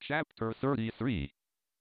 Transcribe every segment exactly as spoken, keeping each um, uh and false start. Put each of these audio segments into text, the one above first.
Chapter thirty-three.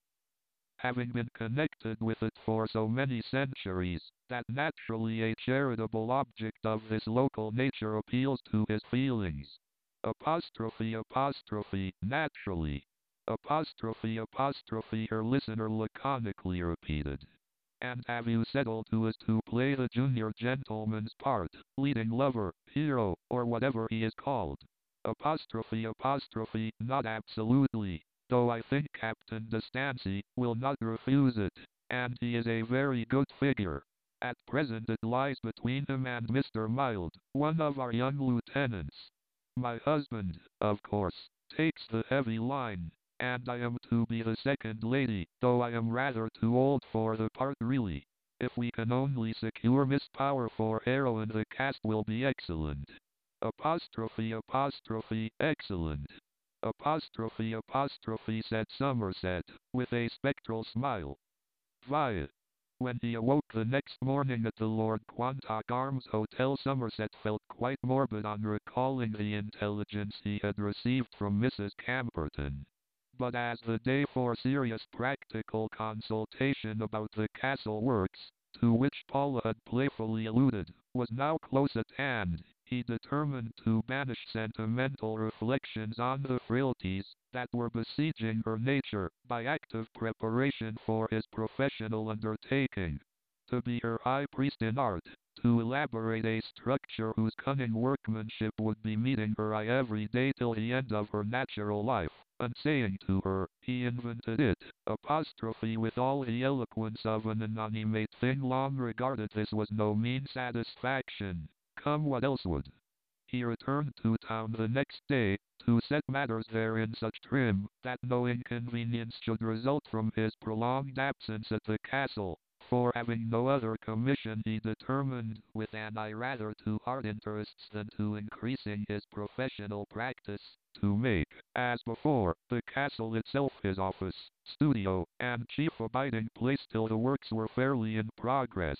Having been connected with it for so many centuries, that naturally a charitable object of this local nature appeals to his feelings. Apostrophe apostrophe, naturally. Apostrophe apostrophe, her listener laconically repeated. And have you settled who is to play the junior gentleman's part, leading lover, hero, or whatever he is called? Apostrophe apostrophe, not absolutely, though I think Captain De Stancy will not refuse it, and he is a very good figure. At present it lies between him and Mister Mild, one of our young lieutenants. My husband, of course, takes the heavy line, and I am to be the second lady, though I am rather too old for the part really. If we can only secure Miss Power for heroine, the cast will be excellent. Apostrophe apostrophe, excellent. Apostrophe apostrophe, said Somerset, with a spectral smile. Via. When he awoke the next morning at the Lord Quantock Arms Hotel, Somerset felt quite morbid on recalling the intelligence he had received from Missus Camperton. But as the day for serious practical consultation about the castle works, to which Paula had playfully alluded, was now close at hand, he determined to banish sentimental reflections on the frailties that were besieging her nature by active preparation for his professional undertaking. To be her high priest in art, to elaborate a structure whose cunning workmanship would be meeting her eye every day till the end of her natural life, and saying to her, he invented it, apostrophe with all the eloquence of an inanimate thing long regarded, this was no mean satisfaction, come what else would. He returned to town the next day, to set matters there in such trim, that no inconvenience should result from his prolonged absence at the castle, for having no other commission he determined, with an eye rather to art interests than to increasing his professional practice, to make, as before, the castle itself his office, studio, and chief abiding place till the works were fairly in progress.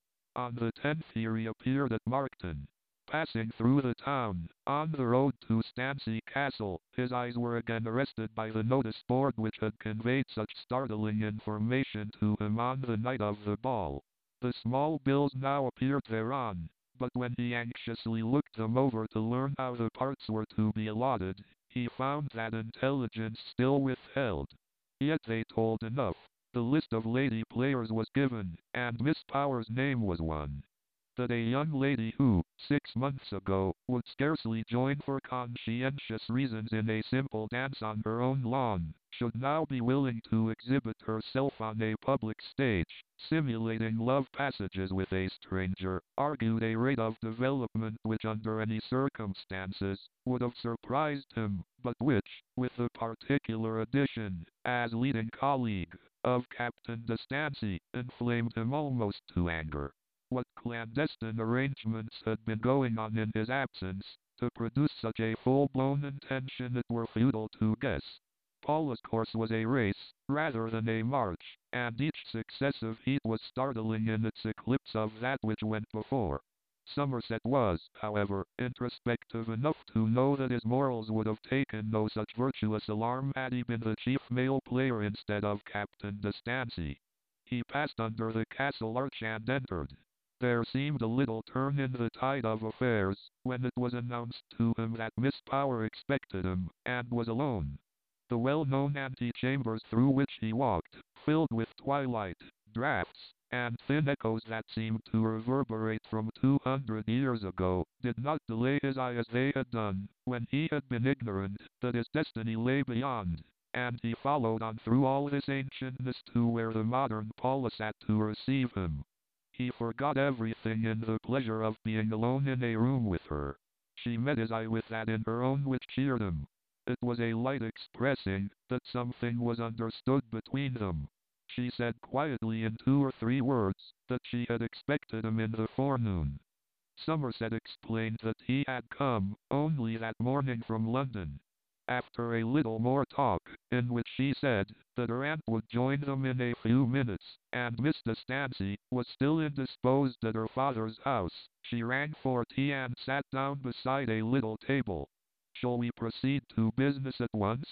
On the tenth he reappeared at Markton. Passing through the town, on the road to Stancy Castle, his eyes were again arrested by the notice board which had conveyed such startling information to him on the night of the ball. The small bills now appeared thereon, but when he anxiously looked them over to learn how the parts were to be allotted, he found that intelligence still withheld. Yet they told enough. The list of lady players was given, and Miss Power's name was one. That a young lady who, six months ago, would scarcely join for conscientious reasons in a simple dance on her own lawn, should now be willing to exhibit herself on a public stage, simulating love passages with a stranger, argued a rate of development which under any circumstances would have surprised him, but which, with the particular addition, as leading colleague, of Captain De Stancy, inflamed him almost to anger. What clandestine arrangements had been going on in his absence, to produce such a full-blown intention it were futile to guess. Paula's course was a race, rather than a march, and each successive heat was startling in its eclipse of that which went before. Somerset was, however, introspective enough to know that his morals would have taken no such virtuous alarm had he been the chief male player instead of Captain De Stancy. He passed under the castle arch and entered. There seemed a little turn in the tide of affairs, when it was announced to him that Miss Power expected him, and was alone. The well-known antechambers through which he walked, filled with twilight, draughts, and thin echoes that seemed to reverberate from two hundred years ago, did not delay his eye as they had done, when he had been ignorant that his destiny lay beyond, and he followed on through all this ancientness to where the modern Paula sat to receive him. He forgot everything in the pleasure of being alone in a room with her. She met his eye with that in her own which cheered him. It was a light expressing that something was understood between them. She said quietly in two or three words that she had expected him in the forenoon. Somerset explained that he had come only that morning from London. After a little more talk, in which she said that her aunt would join them in a few minutes, and Miss De Stancy was still indisposed at her father's house, she rang for tea and sat down beside a little table. Shall we proceed to business at once?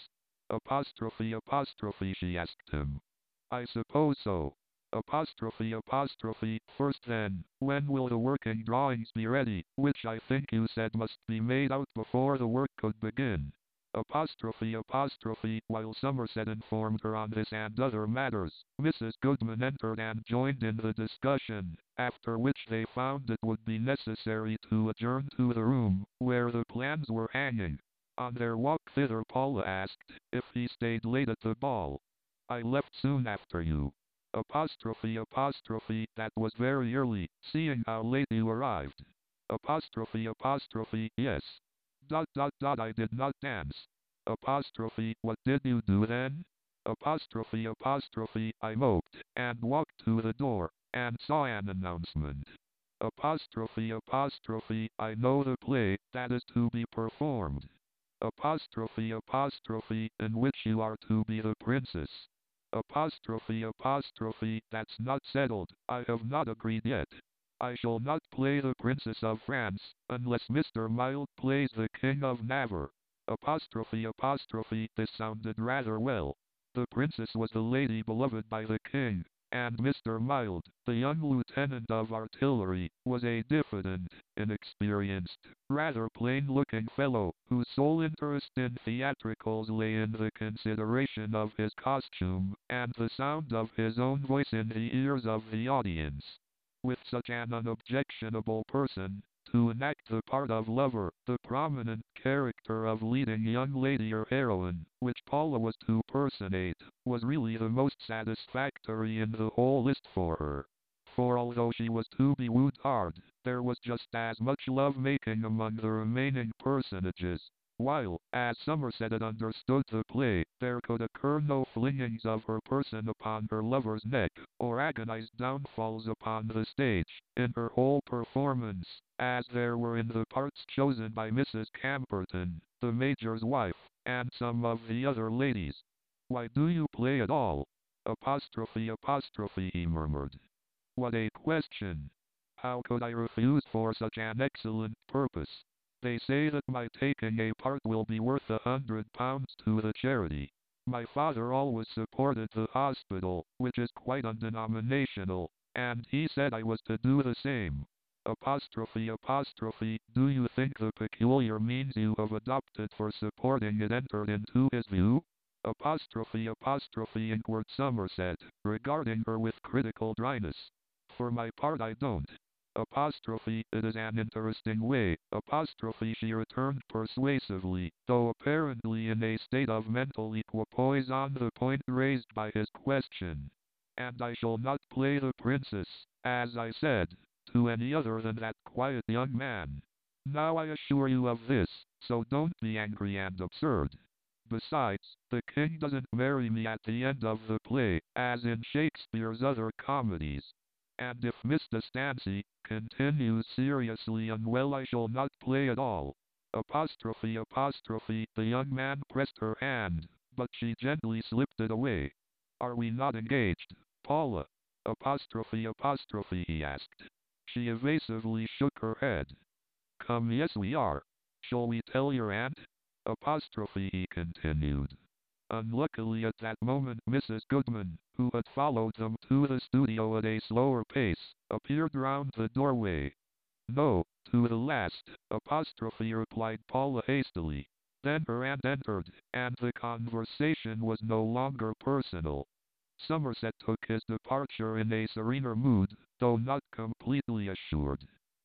Apostrophe apostrophe she asked him. I suppose so. Apostrophe apostrophe. First then, when will the working drawings be ready, which I think you said must be made out before the work could begin? Apostrophe apostrophe. While Somerset informed her on this and other matters, Missus Goodman entered and joined in the discussion, after which they found it would be necessary to adjourn to the room where the plans were hanging. On their walk thither Paula asked if he stayed late at the ball. I left soon after you. Apostrophe apostrophe. That was very early, seeing how late you arrived. Apostrophe apostrophe. Yes. Dot dot dot. I did not dance. Apostrophe. What did you do then? Apostrophe apostrophe. I moped, and walked to the door, and saw an announcement. Apostrophe apostrophe. I know the play that is to be performed. Apostrophe apostrophe. In which you are to be the princess. Apostrophe apostrophe. That's not settled. I have not agreed yet. I shall not play the Princess of France, unless Mister Mild plays the King of Navarre. Apostrophe apostrophe. This sounded rather well. The princess was the lady beloved by the king, and Mister Mild, the young lieutenant of artillery, was a diffident, inexperienced, rather plain-looking fellow, whose sole interest in theatricals lay in the consideration of his costume, and the sound of his own voice in the ears of the audience. With such an unobjectionable person, to enact the part of lover, the prominent character of leading young lady or heroine, which Paula was to personate, was really the most satisfactory in the whole list for her. For although she was to be wooed hard, there was just as much love-making among the remaining personages, while, as Somerset had understood the play, there could occur no flingings of her person upon her lover's neck, or agonized downfalls upon the stage, in her whole performance, as there were in the parts chosen by Missus Camperton, the Major's wife, and some of the other ladies. Why do you play at all? Apostrophe apostrophe he murmured. What a question! How could I refuse for such an excellent purpose? They say that my taking a part will be worth a hundred pounds to the charity. My father always supported the hospital, which is quite undenominational, and he said I was to do the same. Apostrophe apostrophe. Do you think the peculiar means you have adopted for supporting it entered into his view? Apostrophe apostrophe inquired Somerset, regarding her with critical dryness. For my part I don't. Apostrophe. It is an interesting way. Apostrophe she returned persuasively, though apparently in a state of mental equipoise on the point raised by his question. And I shall not play the princess, as I said, to any other than that quiet young man. Now I assure you of this, so don't be angry and absurd. Besides, the king doesn't marry me at the end of the play, as in Shakespeare's other comedies. And if Miss de Stancy continues seriously unwell I shall not play at all. Apostrophe apostrophe. The young man pressed her hand, but she gently slipped it away. Are we not engaged, Paula? Apostrophe apostrophe he asked. She evasively shook her head. Come, yes we are. Shall we tell your aunt? Apostrophe he continued. Unluckily at that moment Missus Goodman, who had followed them to the studio at a slower pace, appeared round the doorway. No, to the last, apostrophe replied Paula hastily. Then her aunt entered, and the conversation was no longer personal. Somerset took his departure in a serener mood, though not completely assured.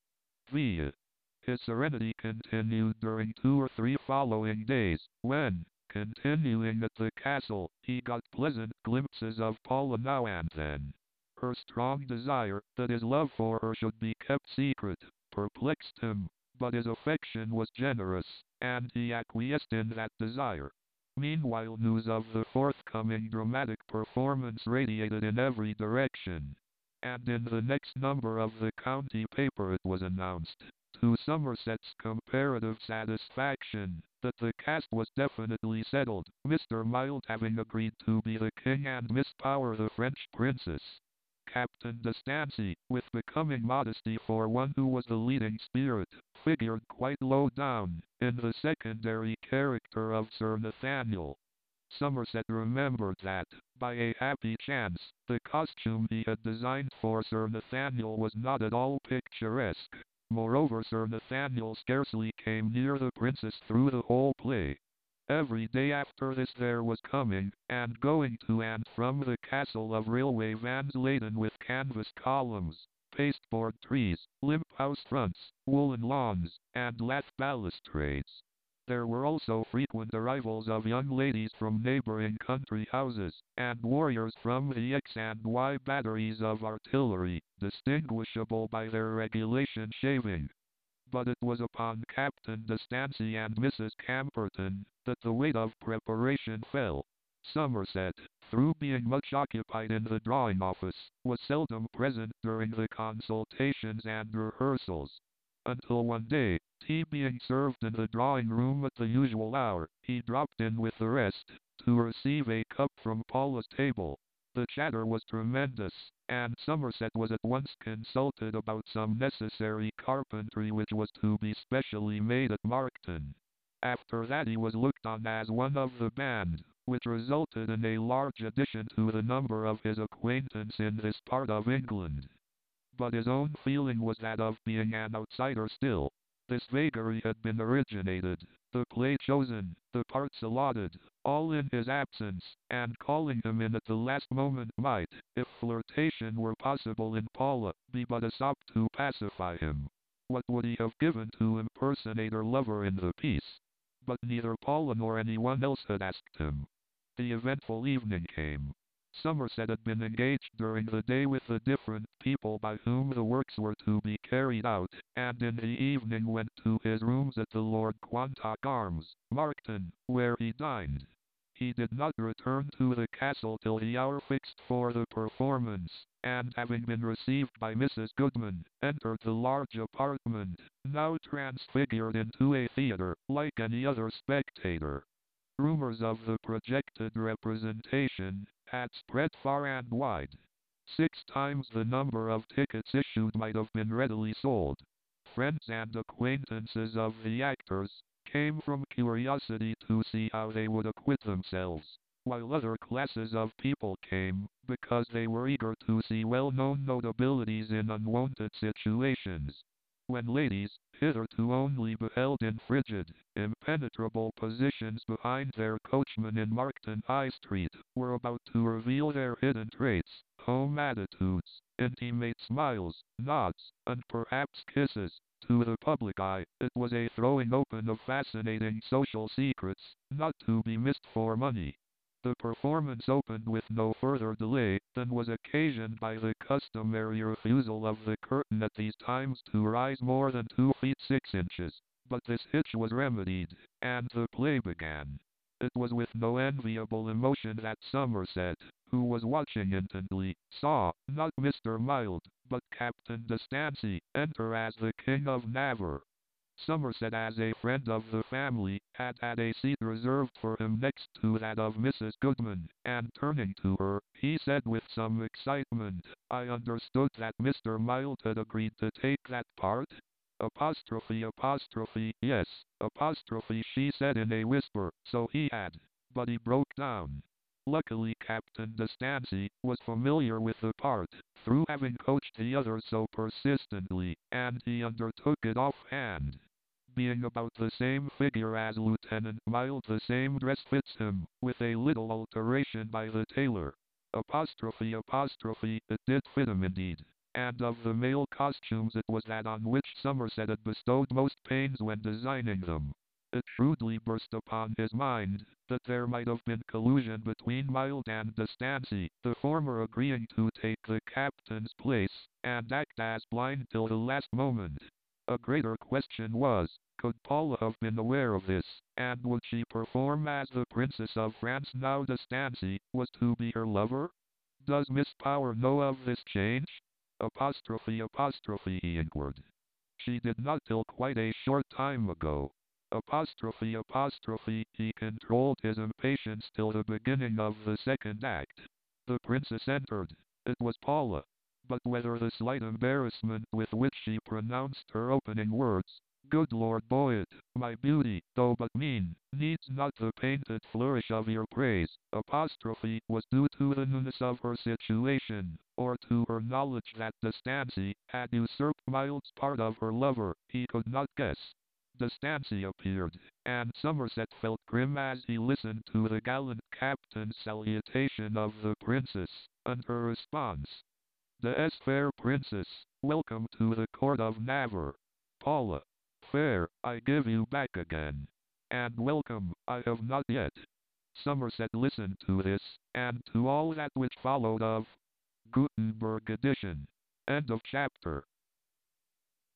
V. His serenity continued during two or three following days, when, continuing at the castle, he got pleasant glimpses of Paula now and then. Her strong desire that his love for her should be kept secret perplexed him, but his affection was generous, and he acquiesced in that desire. Meanwhile news of the forthcoming dramatic performance radiated in every direction, and in the next number of the county paper it was announced, to Somerset's comparative satisfaction, that the cast was definitely settled, Mister Mild having agreed to be the king and Miss Power the French princess. Captain de Stancy, with becoming modesty for one who was the leading spirit, figured quite low down, in the secondary character of Sir Nathaniel. Somerset remembered that, by a happy chance, the costume he had designed for Sir Nathaniel was not at all picturesque. Moreover, Sir Nathaniel scarcely came near the princess through the whole play. Every day after this there was coming and going to and from the castle of railway vans laden with canvas columns, pasteboard trees, limp house fronts, woolen lawns, and lath balustrades. There were also frequent arrivals of young ladies from neighboring country houses, and warriors from the X and Y batteries of artillery, distinguishable by their regulation shaving. But it was upon Captain De Stancy and Missus Camperton that the weight of preparation fell. Somerset, through being much occupied in the drawing office, was seldom present during the consultations and rehearsals. Until one day, tea being served in the drawing room at the usual hour, he dropped in with the rest, to receive a cup from Paula's table. The chatter was tremendous, and Somerset was at once consulted about some necessary carpentry which was to be specially made at Markton. After that he was looked on as one of the band, which resulted in a large addition to the number of his acquaintance in this part of England. But his own feeling was that of being an outsider still. This vagary had been originated, the play chosen, the parts allotted, all in his absence, and calling him in at the last moment might, if flirtation were possible in Paula, be but a sop to pacify him. What would he have given to impersonate her lover in the piece? But neither Paula nor anyone else had asked him. The eventful evening came. Somerset had been engaged during the day with the different people by whom the works were to be carried out, and in the evening went to his rooms at the Lord Quantock Arms, Markton, where he dined. He did not return to the castle till the hour fixed for the performance, and having been received by Missus Goodman, entered the large apartment, now transfigured into a theatre, like any other spectator. Rumors of the projected representation had spread far and wide. Six times the number of tickets issued might have been readily sold. Friends and acquaintances of the actors came from curiosity to see how they would acquit themselves, while other classes of people came because they were eager to see well-known notabilities in unwonted situations. When ladies, hitherto only beheld in frigid, impenetrable positions behind their coachmen in Markton High Street, were about to reveal their hidden traits, home attitudes, intimate smiles, nods, and perhaps kisses, to the public eye, it was a throwing open of fascinating social secrets, not to be missed for money. The performance opened with no further delay than was occasioned by the customary refusal of the curtain at these times to rise more than two feet six inches. But this hitch was remedied, and the play began. It was with no enviable emotion that Somerset, who was watching intently, saw, not Mister Mild, but Captain De Stancy, enter as the King of Navarre. Somerset, as a friend of the family, had had a seat reserved for him next to that of Missus Goodman, and turning to her, he said with some excitement, "I understood that Mister Mild had agreed to take that part?" Apostrophe apostrophe, yes, apostrophe, she said in a whisper, so he had. But he broke down. Luckily Captain De Stancy was familiar with the part, through having coached the others so persistently, and he undertook it offhand. Being about the same figure as Lieutenant Mild, the same dress fits him, with a little alteration by the tailor. Apostrophe apostrophe, it did fit him indeed. And of the male costumes it was that on which Somerset had bestowed most pains when designing them. It shrewdly burst upon his mind that there might have been collusion between Mild and De Stancy, the former agreeing to take the captain's place, and act as blind till the last moment. A greater question was, could Paula have been aware of this, and would she perform as the Princess of France now De Stancy was to be her lover? Does Miss Power know of this change? Apostrophe apostrophe, he inquired. She did not till quite a short time ago. Apostrophe apostrophe, he controlled his impatience till the beginning of the second act. The princess entered. It was Paula. But whether the slight embarrassment with which she pronounced her opening words, Good Lord Boyd, my beauty, though but mean, needs not the painted flourish of your praise. Apostrophe was due to the newness of her situation, or to her knowledge that the Stancy had usurped Miles's part of her lover, he could not guess. The Stancy appeared, and Somerset felt grim as he listened to the gallant captain's salutation of the princess, and her response. The S fair princess, welcome to the court of Navarre. Paula. Fair, I give you back again. And welcome, I have not yet. Somerset listened to this, and to all that which followed of Gutenberg edition. End of chapter.